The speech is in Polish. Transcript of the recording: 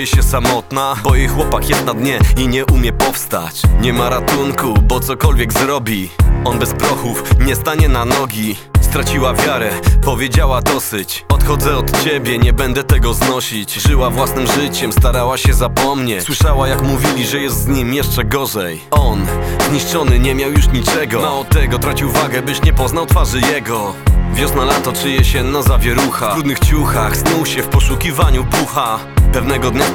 Czuje się samotna, bo jej chłopak jest na dnie i nie umie powstać. Nie ma ratunku, bo cokolwiek zrobi, on bez prochów nie stanie na nogi. Straciła wiarę, powiedziała dosyć. Odchodzę od ciebie, nie będę tego znosić. Żyła własnym życiem, starała się zapomnieć. Słyszała jak mówili, że jest z nim jeszcze gorzej. On, zniszczony, nie miał już niczego. Mało tego, tracił wagę, byś nie poznał twarzy jego. Wiosna, lato, czyje się na zawierucha. W brudnych ciuchach, snuł się w poszukiwaniu pucha. Pewnego dnia